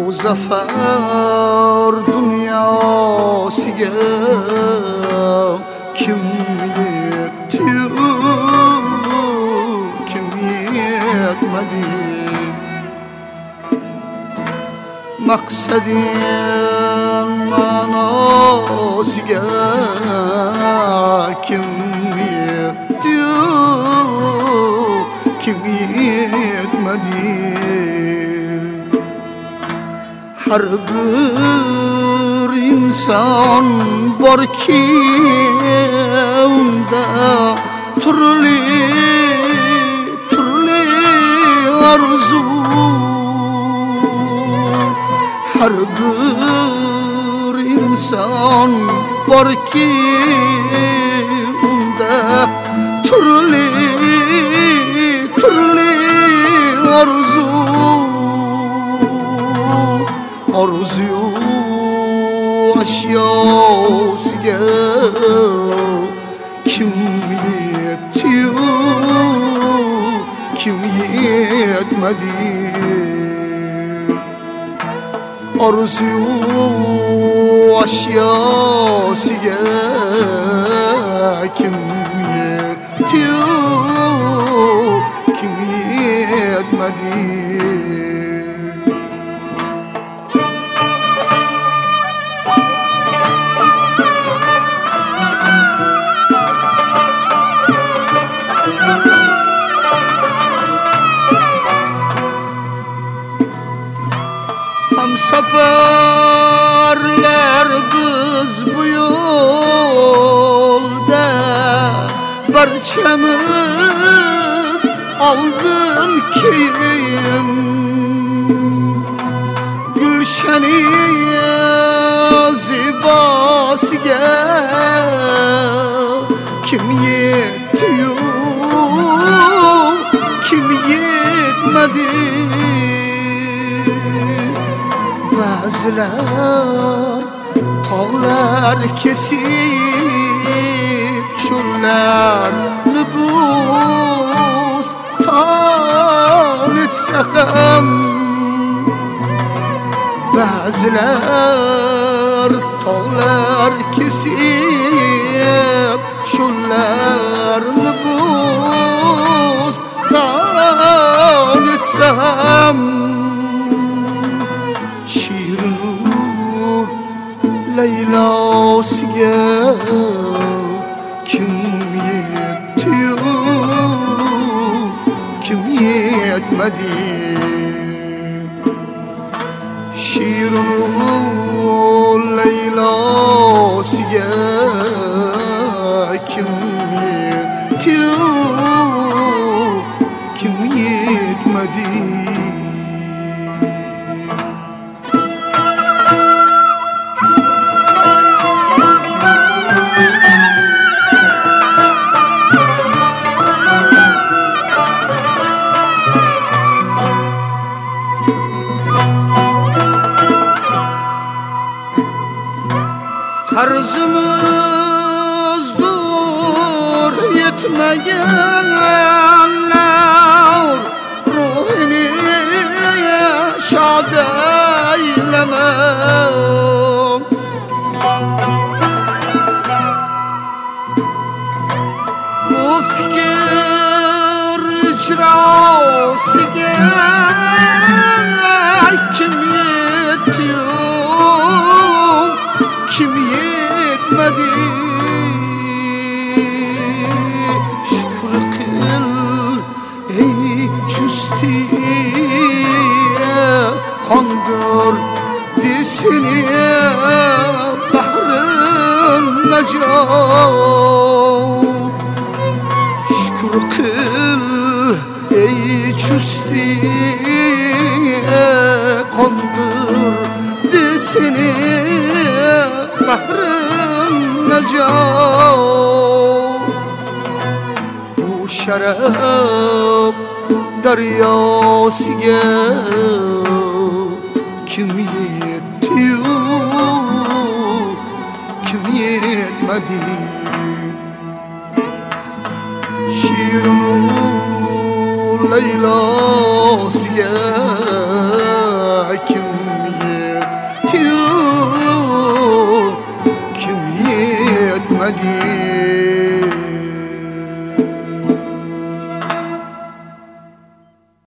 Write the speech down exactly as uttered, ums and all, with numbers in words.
zafer dünyasıga kim yetti, kim yetmedi? Maksadın manasıga kim yetti, kim yetmedi? Her bir insan var ki onda türlü türlü arzu. Her bir insan var ki onda türlü türlü arzu. Arzuyu aşyasıga kim yetti, kim yetmedi? Arzuyu aşyasıga kim yetti, kim yetmedi? Hamsafarlar biz bu yolda barçamız aldım kim Gülşeni zibasıga kim yetti, kim yetmedi? Bazılar tağlar kesip çöllerni bustan etse ham, bazılar tağlar kesip çöllerni bustan etse ham. Şiirnu Leyla'sıga kim yetti, kim yetmedi? Şiirnu Leyla'sıga kim yetti, kim yetmedi? Arzımızdır yetmeyenler, ruhini şad eyleme. Bu fikir icrasıga kim yetti, kim yetmedi? Şükür kıl ey çüstiye, kandırdı seni bahrın necat. Şükür kıl ey çüstiye, kandırdı seni bahrın necat. Bu şarap deryasıga kim yetti, kim yetmedi? Şiirnu Leyla'sıga kim yetmedi.